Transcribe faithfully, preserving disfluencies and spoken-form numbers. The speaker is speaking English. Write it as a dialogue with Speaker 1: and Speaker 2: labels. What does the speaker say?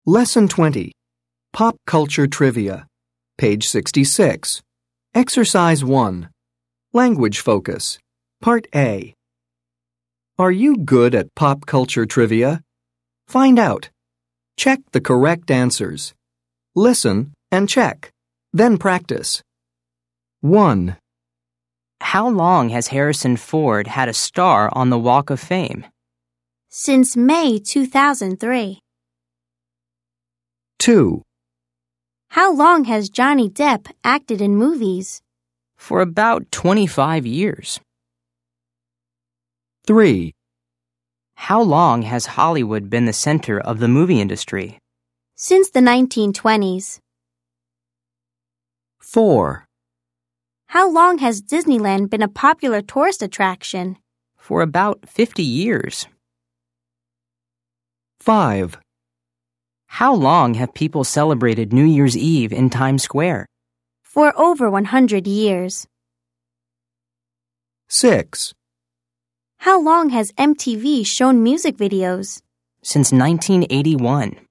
Speaker 1: Lesson twenty. Pop Culture Trivia. Page sixty-six. Exercise one. Language Focus. Part A. Are you good at pop culture trivia? Find out. Check the correct answers. Listen and check. Then practice. one.
Speaker 2: How long has Harrison Ford had a star on the Walk of Fame?
Speaker 3: Since May two thousand three.
Speaker 1: two.
Speaker 3: How long has Johnny Depp acted in movies?
Speaker 2: For about twenty-five years.
Speaker 1: three.
Speaker 2: How long has Hollywood been the center of the movie industry?
Speaker 3: Since the nineteen twenties.
Speaker 1: four.
Speaker 3: How long has Disneyland been a popular tourist attraction?
Speaker 2: For about fifty years.
Speaker 1: five.
Speaker 2: How long have people celebrated New Year's Eve in Times Square?
Speaker 3: For over one hundred years.
Speaker 1: six.
Speaker 3: How long has M T V shown music videos?
Speaker 2: Since nineteen eighty-one.